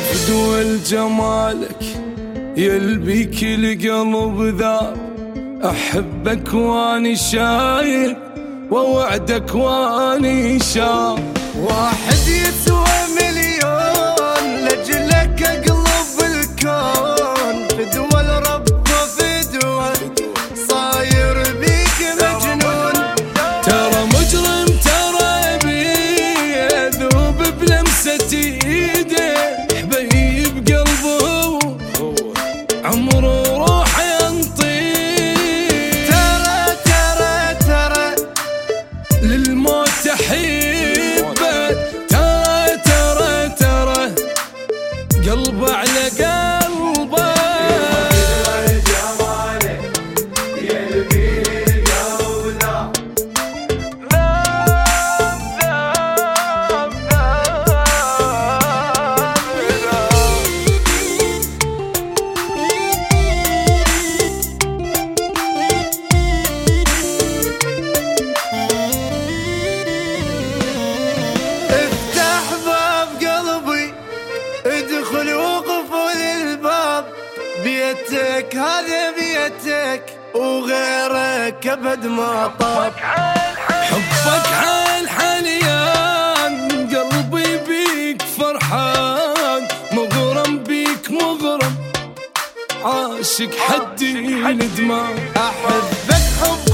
دول جمالك يلبي كل قلب ذاب، أحبك واني شايل ووعدك واني شاب. واحد يسوى مليون لجلك اقلب الكون، في دول ربه في دول صاير بيك مجنون. ترى مجرم ترى بيذوب بلمسة ايده، حبيب قلبه عمره روح ينطيه. ترى للموت حبه، ترى قلبه على قلبه. ادخل وقفل الباب، بيتك هذا بيتك وغيرك ابد ما طاب. حبك عال حاليان، قلبي بيك فرحان، مغرم بيك مغرم، عاشق حدي ندمان. احبك حب